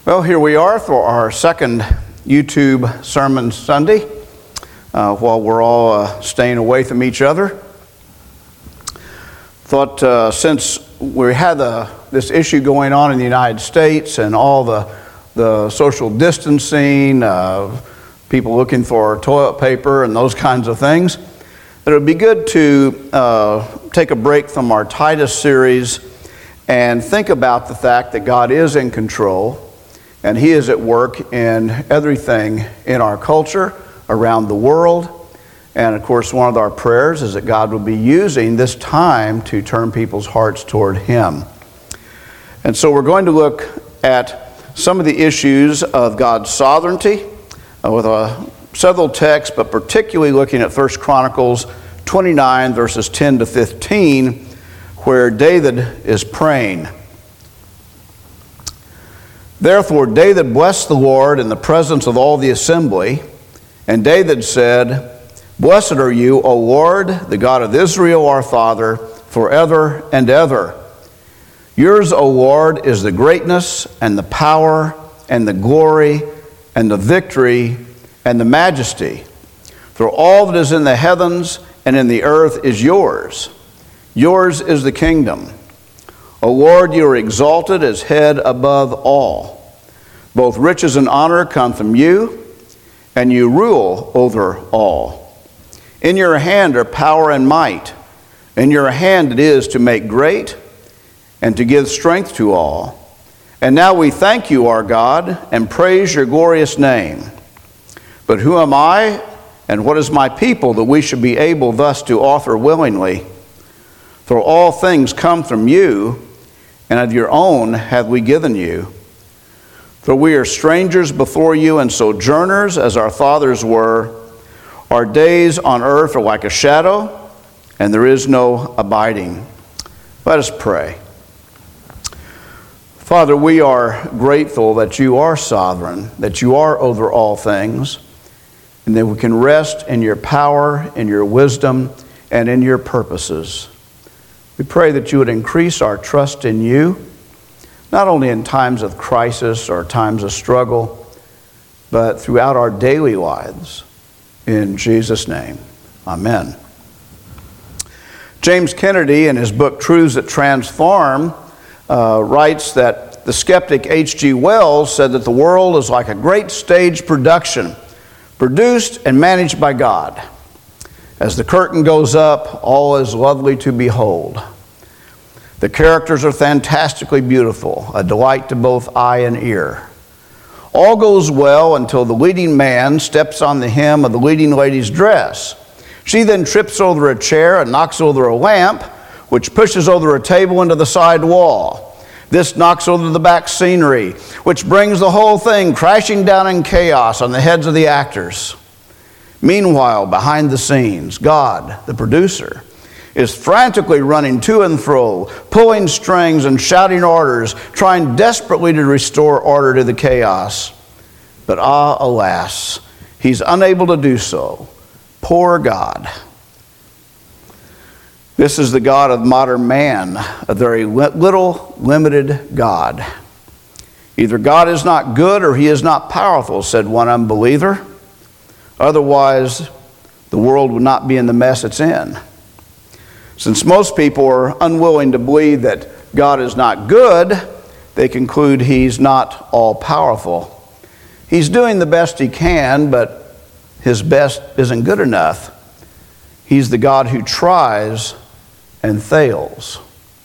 Well, here we are for our second YouTube Sermon Sunday while we're all staying away from each other. Thought since we had this issue going on in the United States and all the social distancing, people looking for toilet paper and those kinds of things, that it would be good to take a break from our Titus series and think about the fact that God is in control and He is at work in everything in our culture, around the world. And of course, one of our prayers is that God will be using this time to turn people's hearts toward Him. And so we're going to look at some of the issues of God's sovereignty with several texts, but particularly looking at 1 Chronicles 29, verses 10 to 15, where David is praying. Therefore David blessed the Lord in the presence of all the assembly, and David said, Blessed are you, O Lord, the God of Israel, our Father, forever and ever. Yours, O Lord, is the greatness and the power and the glory and the victory and the majesty. For all that is in the heavens and in the earth is yours. Yours is the kingdom. O Lord, you are exalted as head above all. Both riches and honor come from you, and you rule over all. In your hand are power and might. In your hand it is to make great and to give strength to all. And now we thank you, our God, and praise your glorious name. But who am I, and what is my people, that we should be able thus to offer willingly? For all things come from you, and of your own have we given you. For we are strangers before you and sojourners, as our fathers were. Our days on earth are like a shadow, and there is no abiding. Let us pray. Father, we are grateful that you are sovereign, that you are over all things, and that we can rest in your power, in your wisdom, and in your purposes. We pray that you would increase our trust in you, not only in times of crisis or times of struggle, but throughout our daily lives. In Jesus' name, amen. James Kennedy, in his book Truths That Transform, writes that the skeptic H.G. Wells said that the world is like a great stage production, produced and managed by God. As the curtain goes up, all is lovely to behold. The characters are fantastically beautiful, a delight to both eye and ear. All goes well until the leading man steps on the hem of the leading lady's dress. She then trips over a chair and knocks over a lamp, which pushes over a table into the side wall. This knocks over the back scenery, which brings the whole thing crashing down in chaos on the heads of the actors. Meanwhile, behind the scenes, God, the producer, is frantically running to and fro, pulling strings and shouting orders, trying desperately to restore order to the chaos. But alas, he's unable to do so. Poor God. This is the God of modern man, a very little, limited God. Either God is not good or he is not powerful, said one unbeliever. Otherwise, the world would not be in the mess it's in. Since most people are unwilling to believe that God is not good, they conclude he's not all-powerful. He's doing the best he can, but his best isn't good enough. He's the God who tries and fails.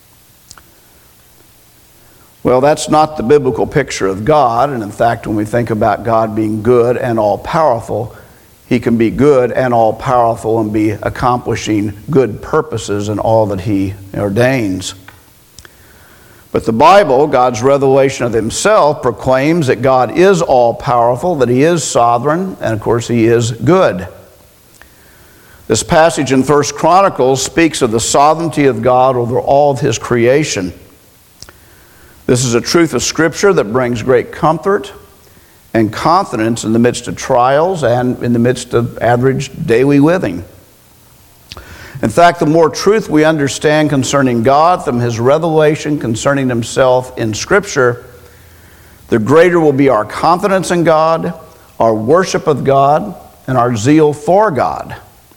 Well, that's not the biblical picture of God, and in fact, when we think about God being good and all-powerful, he can be good and all-powerful and be accomplishing good purposes in all that he ordains. But the Bible, God's revelation of himself, proclaims that God is all-powerful, that he is sovereign, and of course he is good. This passage in 1 Chronicles speaks of the sovereignty of God over all of his creation. This is a truth of Scripture that brings great comfort and confidence in the midst of trials and in the midst of average daily living. In fact, the more truth we understand concerning God from his revelation concerning himself in Scripture, the greater will be our confidence in God, our worship of God, and our zeal for God.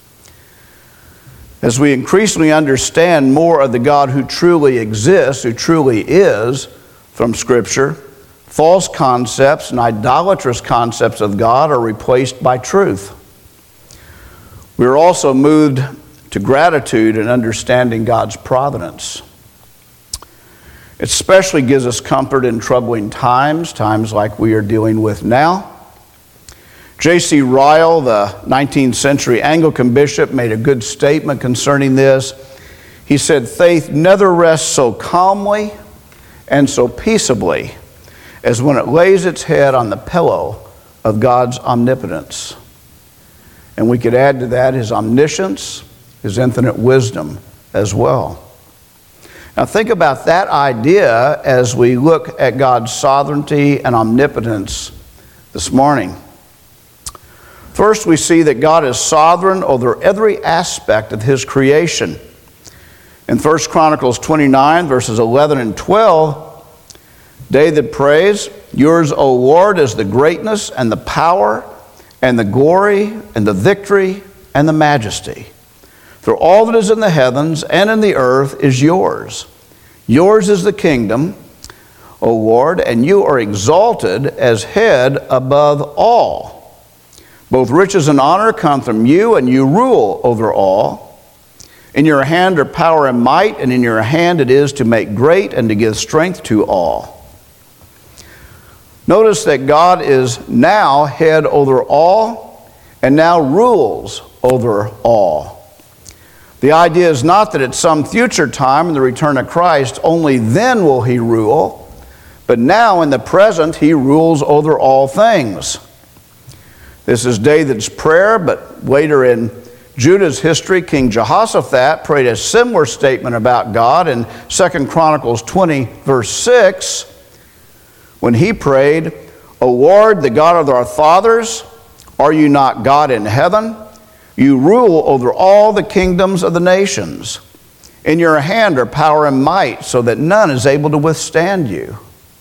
As we increasingly understand more of the God who truly exists, who truly is, from Scripture, false concepts and idolatrous concepts of God are replaced by truth. We are also moved to gratitude in understanding God's providence. It especially gives us comfort in troubling times, times like we are dealing with now. J.C. Ryle, the 19th century Anglican bishop, made a good statement concerning this. He said, "Faith never rests so calmly and so peaceably as when it lays its head on the pillow of God's omnipotence." And we could add to that his omniscience, his infinite wisdom as well. Now think about that idea as we look at God's sovereignty and omnipotence this morning. First, we see that God is sovereign over every aspect of his creation. In 1 Chronicles 29, verses 11 and 12, David prays, "Yours, O Lord, is the greatness and the power and the glory and the victory and the majesty. For all that is in the heavens and in the earth is yours. Yours is the kingdom, O Lord, and you are exalted as head above all. Both riches and honor come from you, and you rule over all. In your hand are power and might, and in your hand it is to make great and to give strength to all." Notice that God is now head over all and now rules over all. The idea is not that at some future time in the return of Christ, only then will he rule, but now in the present he rules over all things. This is David's prayer, but later in Judah's history, King Jehoshaphat prayed a similar statement about God in 2 Chronicles 20, verse 6, when he prayed, "O Lord, the God of our fathers, are you not God in heaven? You rule over all the kingdoms of the nations. In your hand are power and might, so that none is able to withstand you."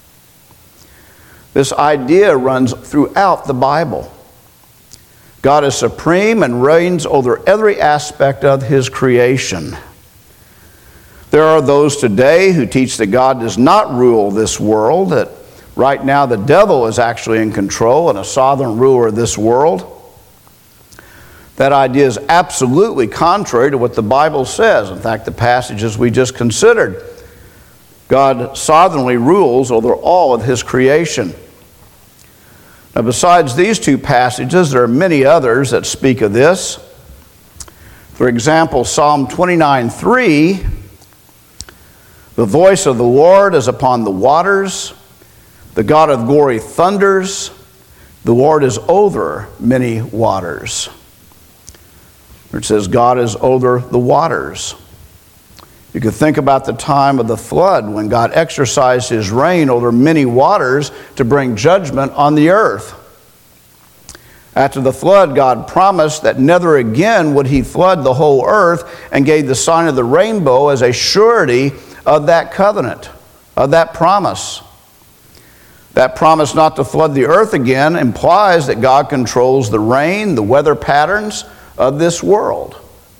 This idea runs throughout the Bible. God is supreme and reigns over every aspect of his creation. There are those today who teach that God does not rule this world, that right now the devil is actually in control and a sovereign ruler of this world. That idea is absolutely contrary to what the Bible says. In fact, the passages we just considered, God sovereignly rules over all of his creation. Now, besides these two passages, there are many others that speak of this. For example, Psalm 29:3, "The voice of the Lord is upon the waters. The God of glory thunders. The Lord is over many waters." It says God is over the waters. You could think about the time of the flood when God exercised his reign over many waters to bring judgment on the earth. After the flood, God promised that never again would he flood the whole earth, and gave the sign of the rainbow as a surety of that covenant, of that promise. That promise not to flood the earth again implies that God controls the rain, the weather patterns of this world.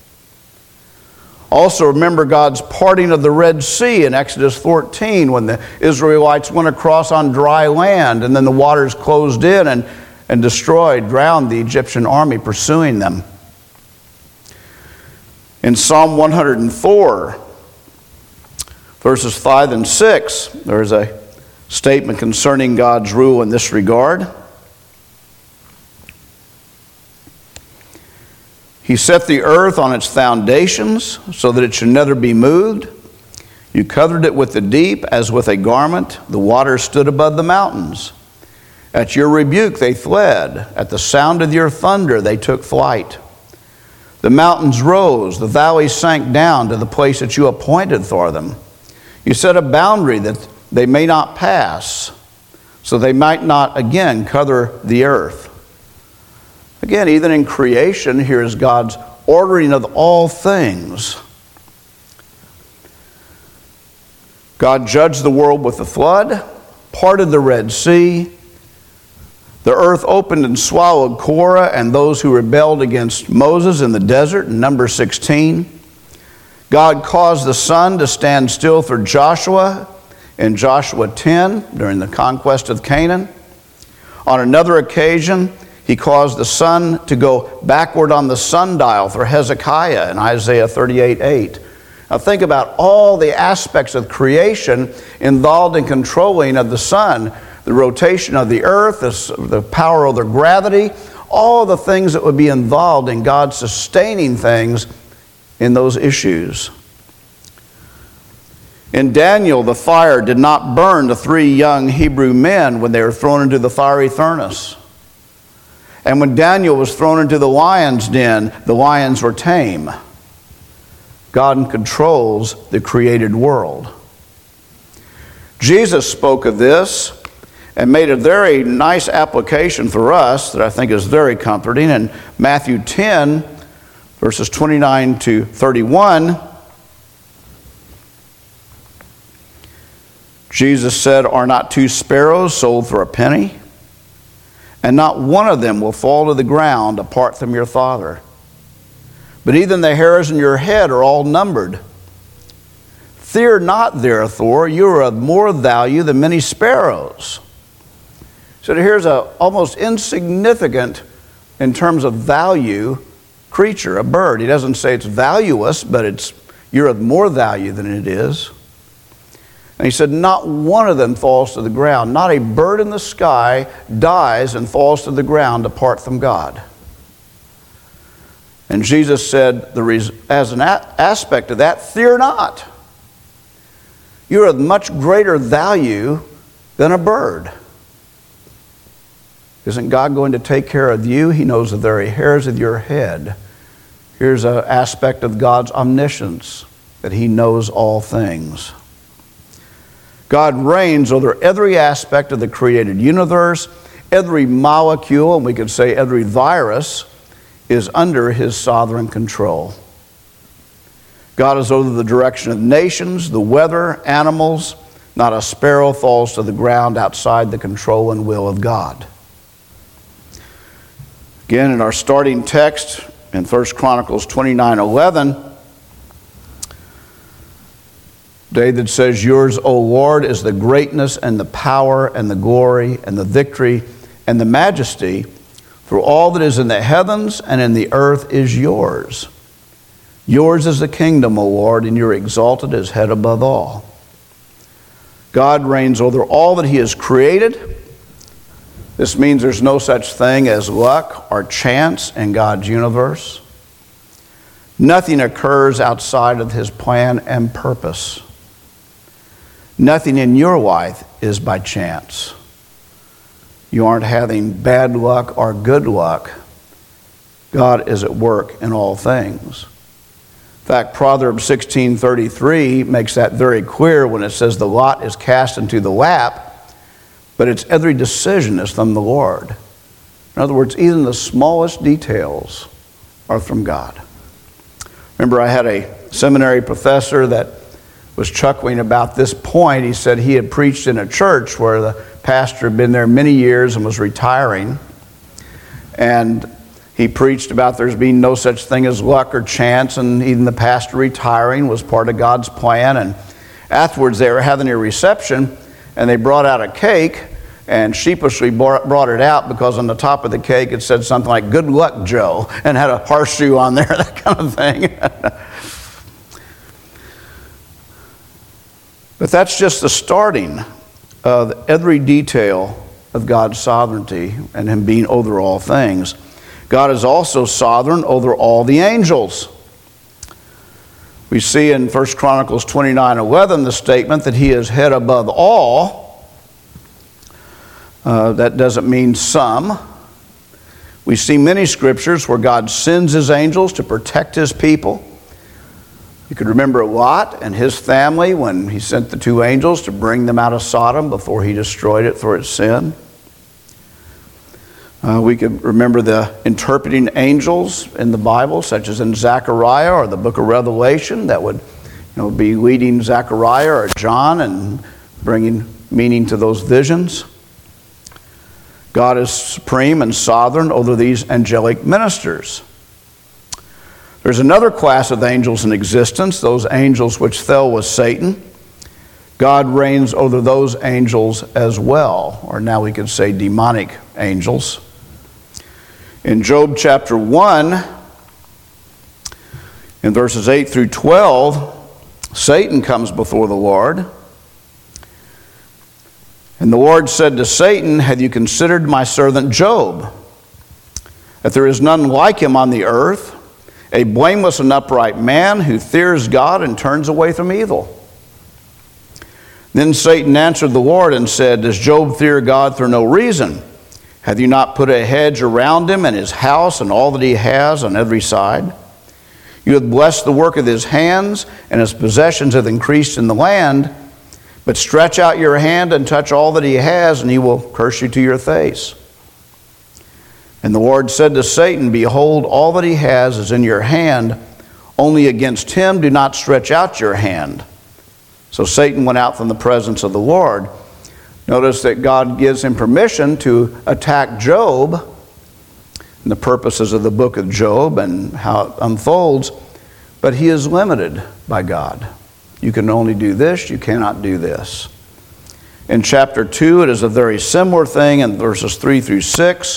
Also remember God's parting of the Red Sea in Exodus 14 when the Israelites went across on dry land and then the waters closed in and destroyed, drowned the Egyptian army pursuing them. In Psalm 104, verses 5 and 6, there is a statement concerning God's rule in this regard. "He set the earth on its foundations so that it should never be moved. You covered it with the deep as with a garment. The waters stood above the mountains. At your rebuke they fled. At the sound of your thunder they took flight. The mountains rose. The valleys sank down to the place that you appointed for them. You set a boundary that they may not pass, so they might not again cover the earth." Again, even in creation, here is God's ordering of all things. God judged the world with the flood. parted the Red Sea. The earth opened and swallowed Korah and those who rebelled against Moses in the desert in Numbers 16. God caused the sun to stand still for Joshua in Joshua 10 during the conquest of Canaan. On another occasion, he caused the sun to go backward on the sundial for Hezekiah in Isaiah 38:8. Now think about all the aspects of creation involved in controlling of the sun, the rotation of the earth, the power over gravity, all the things that would be involved in God sustaining things in those issues. In Daniel, the fire did not burn the 3 young Hebrew men when they were thrown into the fiery furnace. And when Daniel was thrown into the lion's den, the lions were tame. God controls the created world. Jesus spoke of this and made a very nice application for us that I think is very comforting. In Matthew 10, verses 29 to 31, Jesus said, "Are not 2 sparrows sold for a penny? And not one of them will fall to the ground apart from your Father. But even the hairs in your head are all numbered. Fear not, therefore, you are of more value than many sparrows." So here's a almost insignificant, in terms of value, creature, a bird. He doesn't say it's valueless, but you're of more value than it is. And he said, not one of them falls to the ground. Not a bird in the sky dies and falls to the ground apart from God. And Jesus said, as an aspect of that, fear not. You're of much greater value than a bird. Isn't God going to take care of you? He knows the very hairs of your head. Here's an aspect of God's omniscience, that He knows all things. God reigns over every aspect of the created universe. Every molecule, and we could say every virus, is under His sovereign control. God is over the direction of nations, the weather, animals. Not a sparrow falls to the ground outside the control and will of God. Again, in our starting text in 1 Chronicles 29:11, David says, "Yours, O Lord, is the greatness and the power and the glory and the victory and the majesty, for all that is in the heavens and in the earth is yours. Yours is the kingdom, O Lord, and you're exalted as head above all." God reigns over all that He has created. This means there's no such thing as luck or chance in God's universe. Nothing occurs outside of His plan and purpose. Nothing in your life is by chance. You aren't having bad luck or good luck. God is at work in all things. In fact, Proverbs 16:33 makes that very clear when it says the lot is cast into the lap, but its every decision is from the Lord. In other words, even the smallest details are from God. Remember, I had a seminary professor that was chuckling about this point. He said he had preached in a church where the pastor had been there many years and was retiring. And he preached about there's been no such thing as luck or chance, and even the pastor retiring was part of God's plan. And afterwards they were having a reception, and they brought out a cake, and sheepishly brought it out because on the top of the cake it said something like, "Good luck, Joe," and had a horseshoe on there, that kind of thing. But that's just the starting of every detail of God's sovereignty and Him being over all things. God is also sovereign over all the angels. We see in 1 Chronicles 29:11 the statement that He is head above all. That doesn't mean some. We see many scriptures where God sends His angels to protect His people. You could remember Lot and his family when He sent the 2 angels to bring them out of Sodom before He destroyed it for its sin. We could remember the interpreting angels in the Bible, such as in Zechariah or the book of Revelation, that would be leading Zechariah or John and bringing meaning to those visions. God is supreme and sovereign over these angelic ministers. There's another class of angels in existence, those angels which fell with Satan. God reigns over those angels as well, or now we could say demonic angels. In Job chapter 1, in verses 8 through 12, Satan comes before the Lord. And the Lord said to Satan, "Have you considered my servant Job, that there is none like him on the earth, a blameless and upright man who fears God and turns away from evil?" Then Satan answered the Lord and said, "Does Job fear God for no reason? Have you not put a hedge around him and his house and all that he has on every side? You have blessed the work of his hands, and his possessions have increased in the land. But stretch out your hand and touch all that he has, and he will curse you to your face." And the Lord said to Satan, "Behold, all that he has is in your hand. Only against him do not stretch out your hand." So Satan went out from the presence of the Lord. Notice that God gives him permission to attack Job, and the purposes of the book of Job and how it unfolds, but he is limited by God. You can only do this, you cannot do this. In chapter 2, it is a very similar thing in verses 3 through 6.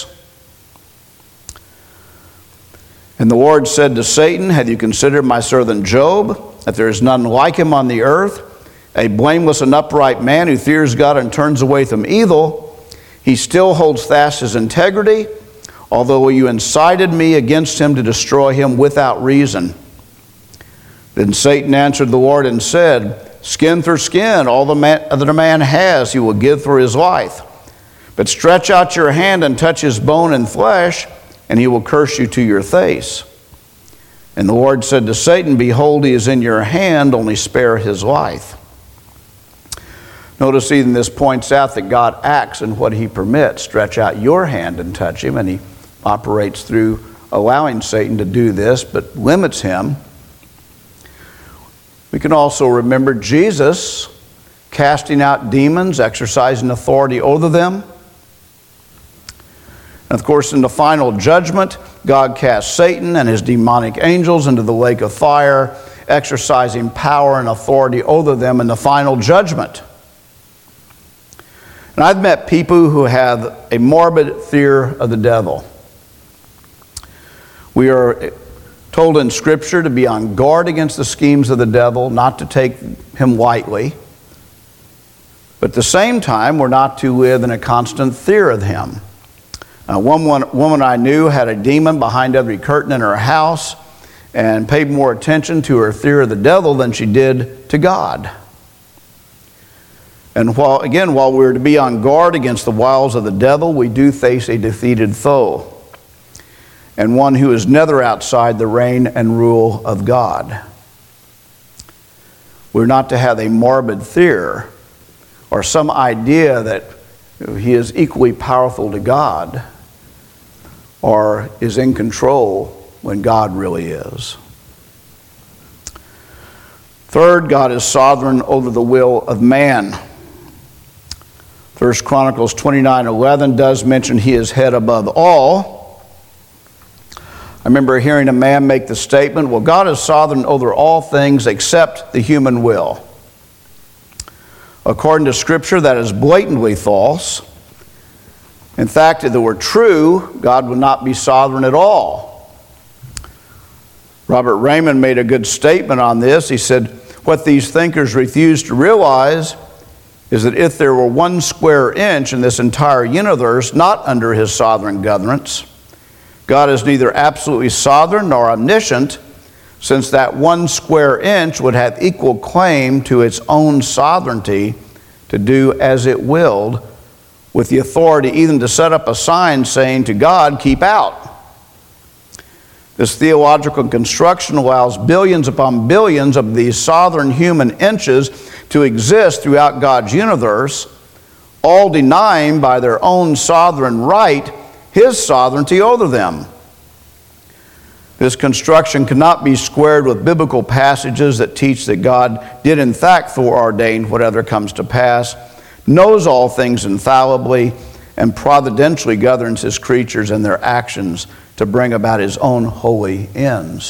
And the Lord said to Satan, "Have you considered my servant Job, that there is none like him on the earth, a blameless and upright man who fears God and turns away from evil? He still holds fast his integrity, although you incited me against him to destroy him without reason." Then Satan answered the Lord and said, "Skin for skin, all that a man has he will give for his life. But stretch out your hand and touch his bone and flesh, and he will curse you to your face." And the Lord said to Satan, "Behold, he is in your hand, only spare his life." Notice even this points out that God acts in what he permits. Stretch out your hand and touch him, and he operates through allowing Satan to do this, but limits him. We can also remember Jesus casting out demons, exercising authority over them. And of course, in the final judgment, God cast Satan and his demonic angels into the lake of fire, exercising power and authority over them in the final judgment. And I've met people who have a morbid fear of the devil. We are told in Scripture to be on guard against the schemes of the devil, not to take him lightly. But at the same time, we're not to live in a constant fear of him. One woman I knew had a demon behind every curtain in her house and paid more attention to her fear of the devil than she did to God. And while we're to be on guard against the wiles of the devil, we do face a defeated foe, and one who is never outside the reign and rule of God. We're not to have a morbid fear or some idea that he is equally powerful to God or is in control when God really is. Third, God is sovereign over the will of man. 1 Chronicles 29:11 does mention he is head above all. I remember hearing a man make the statement, well, God is sovereign over all things except the human will. According to Scripture, that is blatantly false. In fact, if it were true, God would not be sovereign at all. Robert Raymond made a good statement on this. He said, what these thinkers refuse to realize is that if there were 1 square inch in this entire universe not under his sovereign governance, God is neither absolutely sovereign nor omniscient, since that 1 square inch would have equal claim to its own sovereignty to do as it willed, with the authority even to set up a sign saying to God, "Keep out." This theological construction allows billions upon billions of these sovereign human inches to exist throughout God's universe, all denying by their own sovereign right his sovereignty over them. This construction cannot be squared with biblical passages that teach that God did in fact foreordain whatever comes to pass knows all things infallibly, and providentially governs his creatures and their actions to bring about his own holy ends.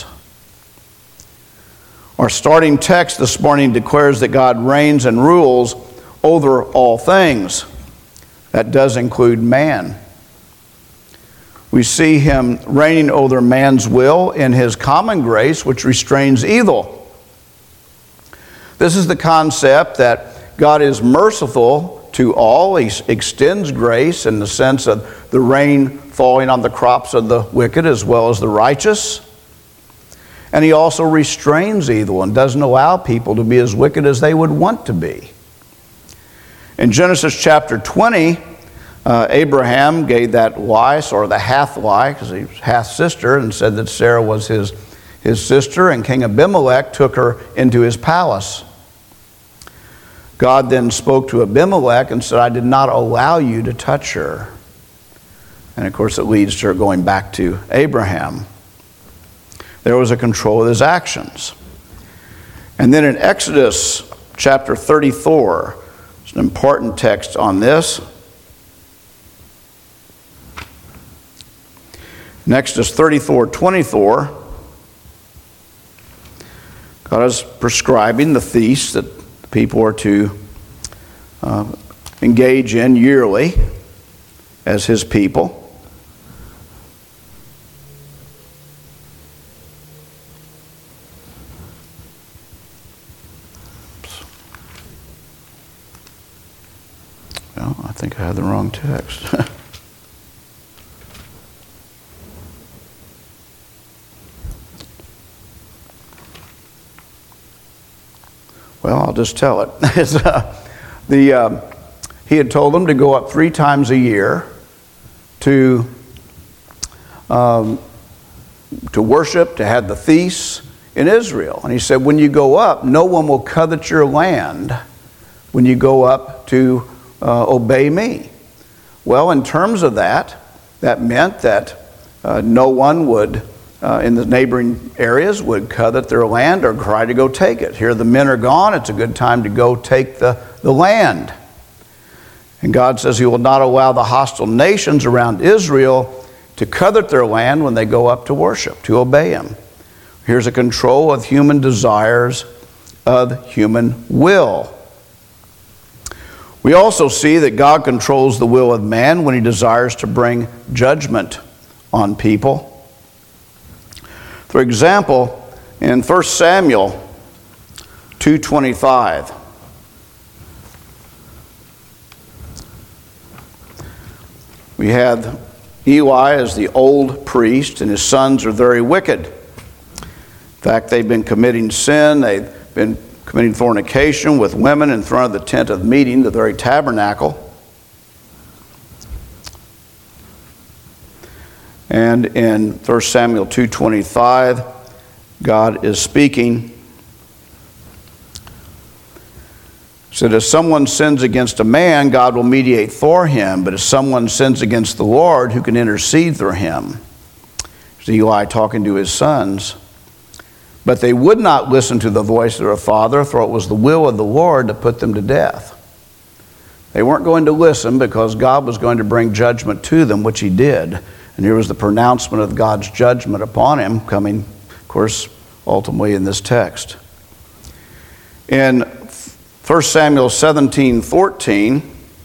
Our starting text this morning declares that God reigns and rules over all things. That does include man. We see him reigning over man's will in his common grace, which restrains evil. This is the concept that God is merciful to all. He extends grace in the sense of the rain falling on the crops of the wicked as well as the righteous. And he also restrains evil and doesn't allow people to be as wicked as they would want to be. In Genesis chapter 20, Abraham gave that lie, or the half-lie, because he was half-sister, and said that Sarah was his sister, and King Abimelech took her into his palace. God then spoke to Abimelech and said, I did not allow you to touch her. And of course it leads to her going back to Abraham. There was a control of his actions. And then in Exodus chapter 34, it's an important text on this. In Exodus 34:24, God is prescribing the feasts that people are to engage in yearly as his people. Well, I think I had the wrong text. Well, I'll just tell it. He had told them to go up 3 times a year to worship, to have the feasts in Israel. And he said, when you go up, no one will covet your land when you go up to obey me. Well, in terms of that meant that no one would in the neighboring areas would covet their land or try to go take it. Here the men are gone. It's a good time to go take the land. And God says he will not allow the hostile nations around Israel to covet their land when they go up to worship, to obey him. Here's a control of human desires, of human will. We also see that God controls the will of man when he desires to bring judgment on people. For example, in 1 Samuel 2:25, we have Eli as the old priest, and his sons are very wicked. In fact, they've been committing sin. They've been committing fornication with women in front of the tent of meeting, the very tabernacle. And in 1 Samuel 2:25, God is speaking. He said, if someone sins against a man, God will mediate for him. But if someone sins against the Lord, who can intercede for him? It's Eli talking to his sons. But they would not listen to the voice of their father, for it was the will of the Lord to put them to death. They weren't going to listen because God was going to bring judgment to them, which he did. And here was the pronouncement of God's judgment upon him, coming, of course, ultimately in this text. In 1 Samuel 17:14,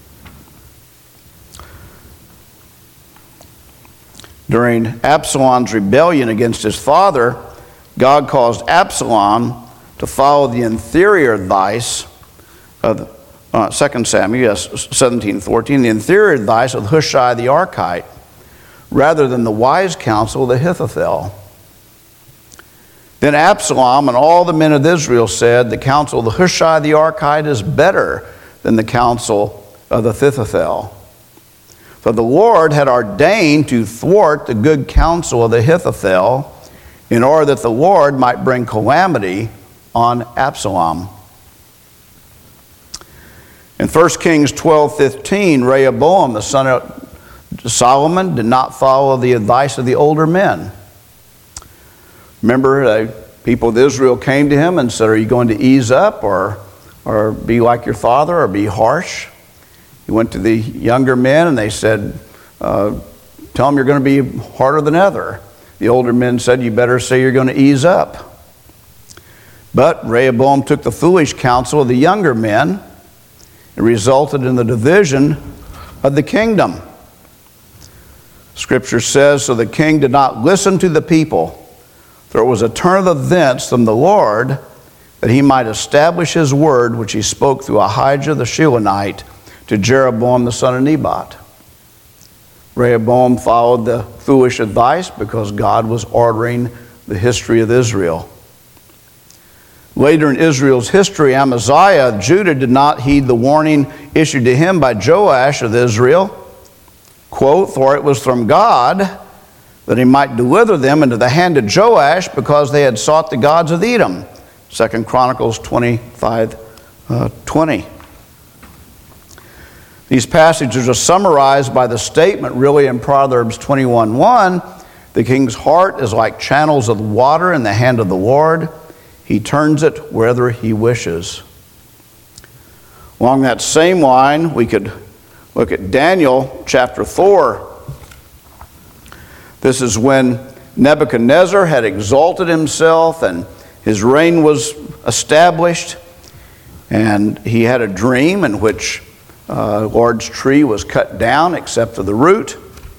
during Absalom's rebellion against his father, God caused Absalom to follow the inferior advice of 2 Samuel 17:14, the inferior advice of Hushai the Archite, rather than the wise counsel of the Ahithophel. Then Absalom and all the men of Israel said, the counsel of the Hushai the Archite is better than the counsel of the Ahithophel. For the Lord had ordained to thwart the good counsel of the Ahithophel in order that the Lord might bring calamity on Absalom. In 1 Kings 12:15, Rehoboam, the son of Solomon, did not follow the advice of the older men. Remember, the people of Israel came to him and said, are you going to ease up or be like your father or be harsh? He went to the younger men and they said, tell them you're going to be harder than ever. The older men said, you better say you're going to ease up. But Rehoboam took the foolish counsel of the younger men. It resulted in the division of the kingdom. Scripture says, so the king did not listen to the people, for it was a turn of events from the Lord, that he might establish his word, which he spoke through Ahijah the Shilonite to Jeroboam the son of Nebat. Rehoboam followed the foolish advice because God was ordering the history of Israel. Later in Israel's history, Amaziah of Judah did not heed the warning issued to him by Joash of Israel, quote, for it was from God that he might deliver them into the hand of Joash because they had sought the gods of Edom. 2 Chronicles 25:20. These passages are summarized by the statement really in Proverbs 21:1, the king's heart is like channels of water in the hand of the Lord. He turns it wherever he wishes. Along that same line, we could look at Daniel chapter 4. This is when Nebuchadnezzar had exalted himself and his reign was established. And he had a dream in which a large tree was cut down except for the root.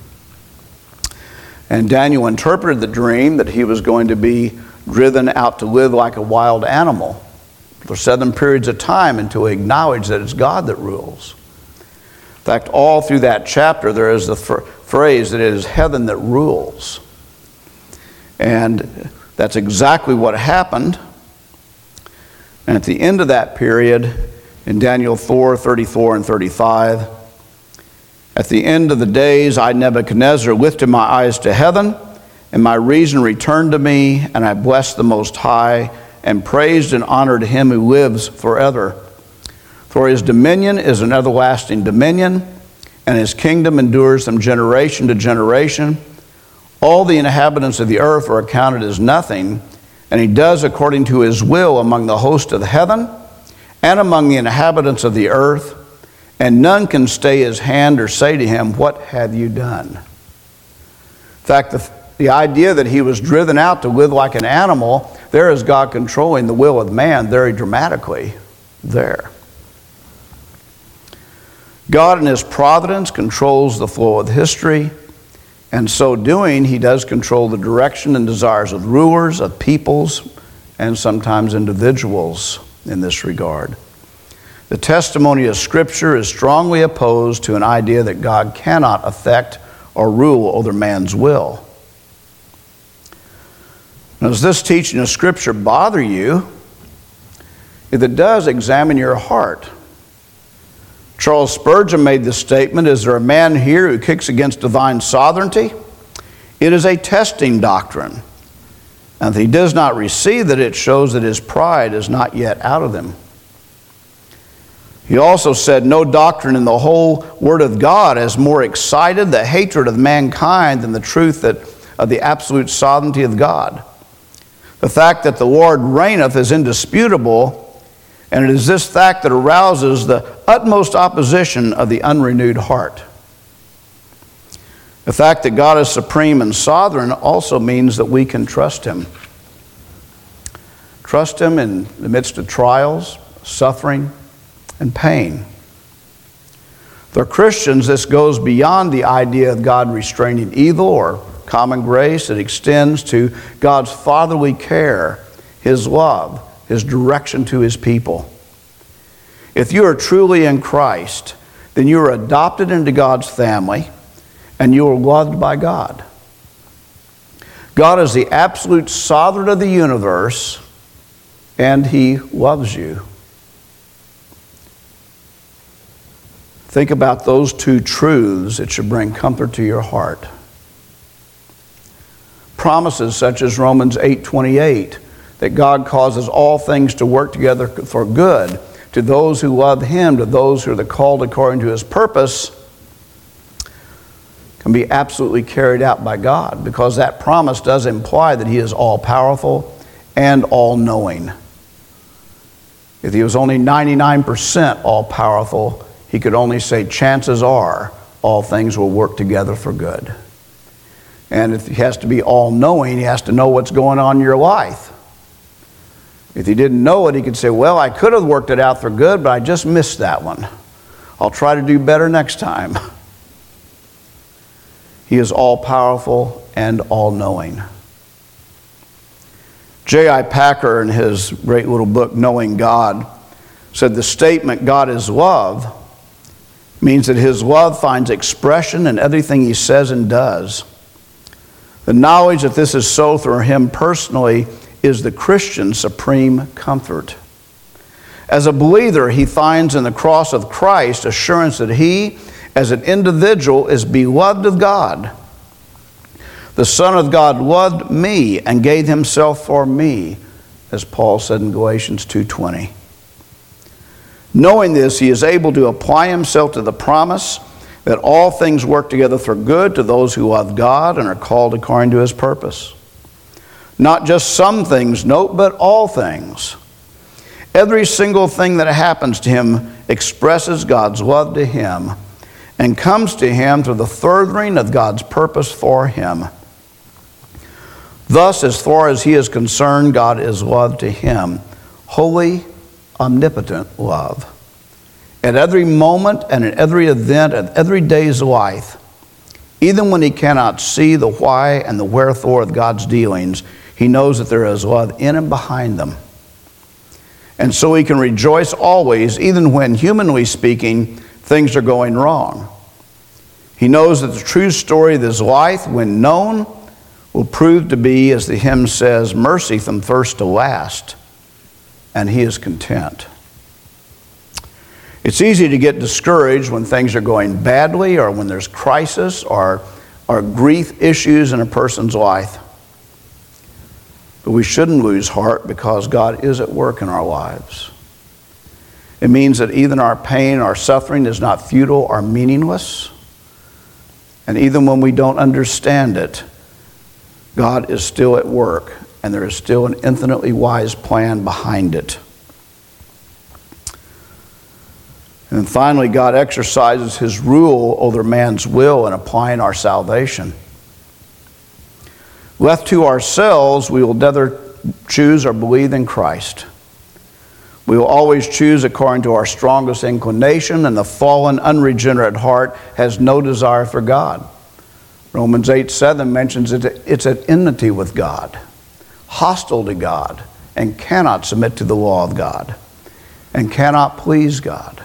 And Daniel interpreted the dream that he was going to be driven out to live like a wild animal for 7 periods of time until he acknowledged that it's God that rules. In fact, all through that chapter there is the phrase that it is heaven that rules. And that's exactly what happened. And at the end of that period, in Daniel 4:34 and 35, at the end of the days, I, Nebuchadnezzar, lifted my eyes to heaven, and my reason returned to me, and I blessed the Most High, and praised and honored him who lives forever. For his dominion is an everlasting dominion, and his kingdom endures from generation to generation. All the inhabitants of the earth are accounted as nothing, and he does according to his will among the host of heaven and among the inhabitants of the earth, and none can stay his hand or say to him, what have you done? In fact, the idea that he was driven out to live like an animal, there is God controlling the will of man very dramatically there. God in his providence controls the flow of history, and so doing, he does control the direction and desires of rulers, of peoples, and sometimes individuals in this regard. The testimony of Scripture is strongly opposed to an idea that God cannot affect or rule over man's will. Now, does this teaching of Scripture bother you? If it does, examine your heart. Charles Spurgeon made this statement, is there a man here who kicks against divine sovereignty? It is a testing doctrine. And if he does not receive that, it shows that his pride is not yet out of him. He also said, no doctrine in the whole Word of God has more excited the hatred of mankind than the truth of the absolute sovereignty of God. The fact that the Lord reigneth is indisputable, and it is this fact that arouses the utmost opposition of the unrenewed heart. The fact that God is supreme and sovereign also means that we can trust him. Trust him in the midst of trials, suffering, and pain. For Christians, this goes beyond the idea of God restraining evil or common grace. It extends to God's fatherly care, his love, his direction to his people. If you are truly in Christ, then you are adopted into God's family and you are loved by God. God is the absolute sovereign of the universe and he loves you. Think about those two truths. It should bring comfort to your heart. Promises such as Romans 8:28, that God causes all things to work together for good to those who love him, to those who are the called according to his purpose, can be absolutely carried out by God, because that promise does imply that he is all-powerful and all-knowing. If he was only 99% all-powerful, he could only say, chances are all things will work together for good. And if he has to be all-knowing, he has to know what's going on in your life. If he didn't know it, he could say, well, I could have worked it out for good, but I just missed that one. I'll try to do better next time. He is all-powerful and all-knowing. J.I. Packer, in his great little book, Knowing God, said the statement, God is love, means that his love finds expression in everything he says and does. The knowledge that this is so through him personally is the Christian's supreme comfort. As a believer, he finds in the cross of Christ assurance that he, as an individual, is beloved of God. The Son of God loved me and gave himself for me, as Paul said in Galatians 2:20. Knowing this, he is able to apply himself to the promise that all things work together for good to those who love God and are called according to his purpose. Not just some things, note, but all things. Every single thing that happens to him expresses God's love to him and comes to him through the furthering of God's purpose for him. Thus, as far as he is concerned, God is love to him, holy, omnipotent love. At every moment and at every event and every day's life, even when he cannot see the why and the wherefore of God's dealings, he knows that there is love in and behind them. And so he can rejoice always, even when, humanly speaking, things are going wrong. He knows that the true story of his life, when known, will prove to be, as the hymn says, mercy from first to last, and he is content. It's easy to get discouraged when things are going badly or when there's crisis or grief issues in a person's life. But we shouldn't lose heart because God is at work in our lives. It means that even our pain, our suffering is not futile or meaningless. And even when we don't understand it, God is still at work, and there is still an infinitely wise plan behind it. And finally, God exercises his rule over man's will in applying our salvation. Left to ourselves, we will never choose or believe in Christ. We will always choose according to our strongest inclination, and the fallen, unregenerate heart has no desire for God. Romans 8:7 mentions it's at enmity with God, hostile to God, and cannot submit to the law of God, and cannot please God.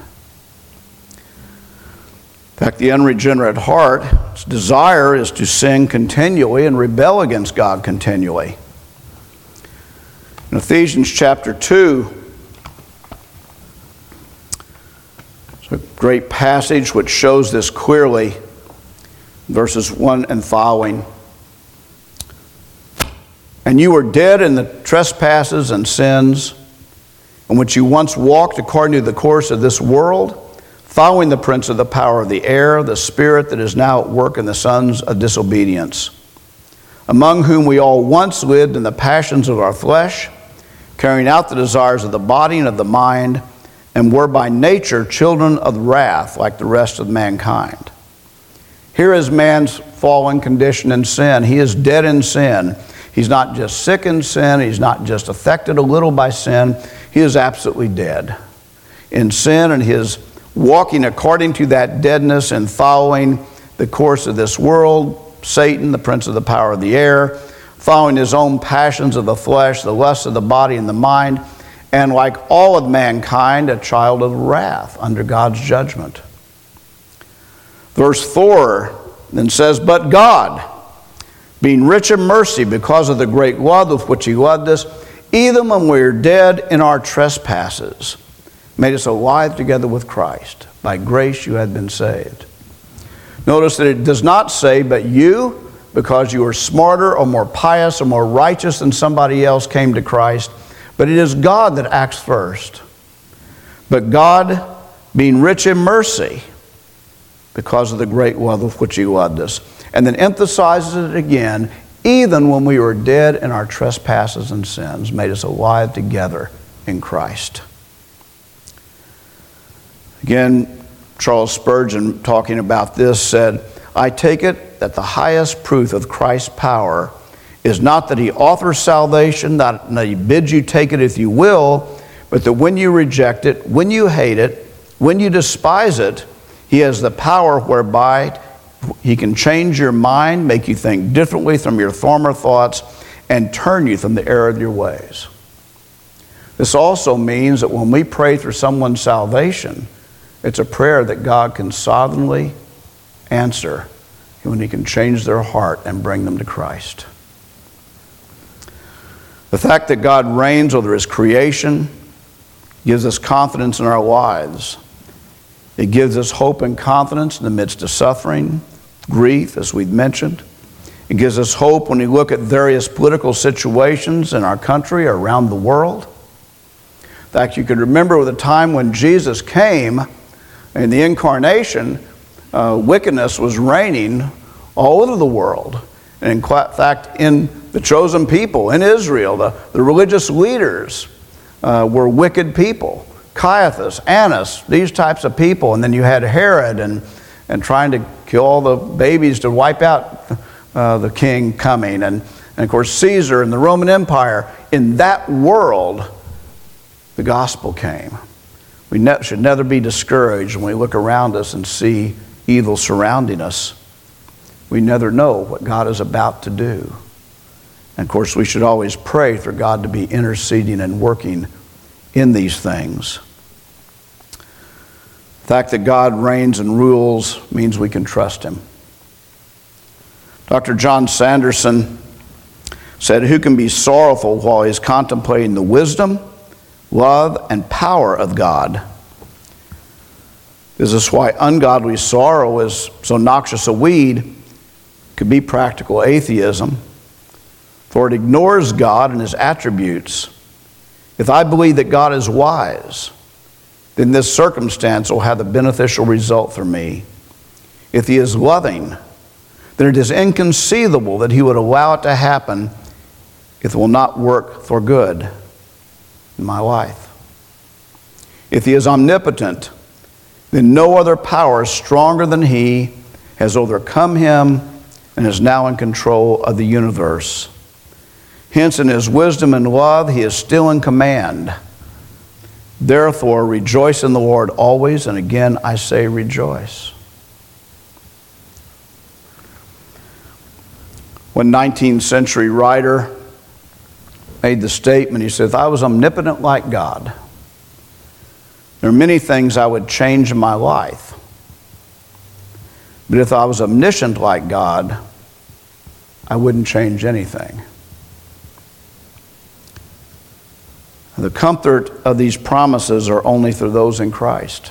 In fact, the unregenerate heart's desire is to sin continually and rebel against God continually. In Ephesians chapter 2, it's a great passage which shows this clearly. Verses 1 and following. And you were dead in the trespasses and sins in which you once walked according to the course of this world, following the prince of the power of the air, the spirit that is now at work in the sons of disobedience, among whom we all once lived in the passions of our flesh, carrying out the desires of the body and of the mind, and were by nature children of wrath like the rest of mankind. Here is man's fallen condition in sin. He is dead in sin. He's not just sick in sin. He's not just affected a little by sin. He is absolutely dead in sin, and his walking according to that deadness and following the course of this world, Satan, the prince of the power of the air, following his own passions of the flesh, the lusts of the body and the mind, and like all of mankind, a child of wrath under God's judgment. Verse 4 then says, but God, being rich in mercy because of the great love with which he loved us, even when we were dead in our trespasses, made us alive together with Christ. By grace you have been saved. Notice that it does not say, but you, because you are smarter or more pious or more righteous than somebody else, came to Christ. But it is God that acts first. But God, being rich in mercy, because of the great love with which he loved us. And then emphasizes it again, even when we were dead in our trespasses and sins, made us alive together in Christ. Again, Charles Spurgeon, talking about this, said, "I take it that the highest proof of Christ's power is not that he offers salvation, not that he bids you take it if you will, but that when you reject it, when you hate it, when you despise it, he has the power whereby he can change your mind, make you think differently from your former thoughts, and turn you from the error of your ways." This also means that when we pray for someone's salvation, it's a prayer that God can sovereignly answer when he can change their heart and bring them to Christ. The fact that God reigns over his creation gives us confidence in our lives. It gives us hope and confidence in the midst of suffering, grief, as we've mentioned. It gives us hope when we look at various political situations in our country or around the world. In fact, you can remember the time when Jesus came in the incarnation, wickedness was reigning all over the world. And in fact, in the chosen people, in Israel, the religious leaders were wicked people. Caiaphas, Annas, these types of people. And then you had Herod and trying to kill all the babies to wipe out the king coming. And of course, Caesar and the Roman Empire. In that world, the gospel came. We should never be discouraged when we look around us and see evil surrounding us. We never know what God is about to do. And of course, we should always pray for God to be interceding and working in these things. The fact that God reigns and rules means we can trust him. Dr. John Sanderson said, "Who can be sorrowful while he is contemplating the wisdom, love, and power of God? This is why ungodly sorrow is so noxious a weed. It could be practical atheism, for it ignores God and his attributes. If I believe that God is wise, then this circumstance will have a beneficial result for me. If he is loving, then it is inconceivable that he would allow it to happen if it will not work for good in my life. If he is omnipotent, then no other power stronger than he has overcome him and is now in control of the universe. Hence, in his wisdom and love, he is still in command. Therefore, rejoice in the Lord always, and again I say rejoice." One 19th century writer made the statement, he said, "If I was omnipotent like God, there are many things I would change in my life. But if I was omniscient like God, I wouldn't change anything." The comfort of these promises are only for those in Christ.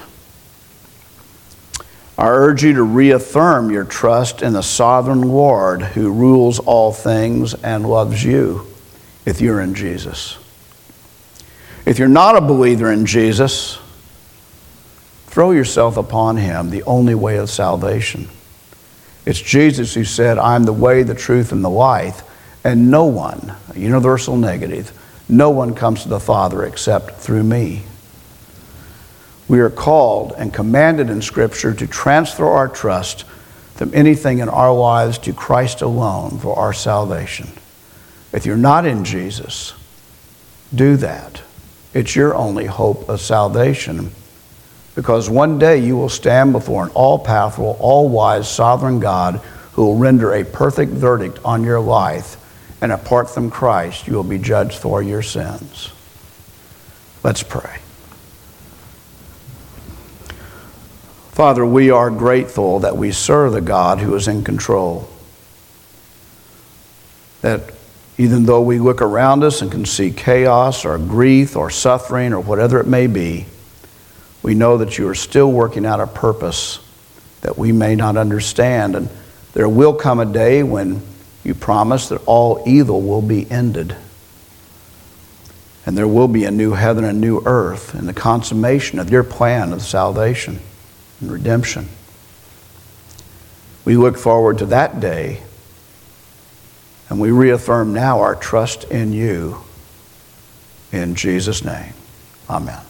I urge you to reaffirm your trust in the sovereign Lord who rules all things and loves you if you're in Jesus. If you're not a believer in Jesus, throw yourself upon him, the only way of salvation. It's Jesus who said, "I'm the way, the truth, and the life," and no one, a universal negative, no one comes to the Father except through me. We are called and commanded in Scripture to transfer our trust from anything in our lives to Christ alone for our salvation. If you're not in Jesus, do that. It's your only hope of salvation, because one day you will stand before an all-powerful, all-wise, sovereign God who will render a perfect verdict on your life, and apart from Christ, you will be judged for your sins. Let's pray. Father, we are grateful that we serve a God who is in control. That even though we look around us and can see chaos or grief or suffering or whatever it may be, we know that you are still working out a purpose that we may not understand. And there will come a day when you promise that all evil will be ended. And there will be a new heaven and new earth and the consummation of your plan of salvation and redemption. We look forward to that day, and we reaffirm now our trust in you. In Jesus' name, amen.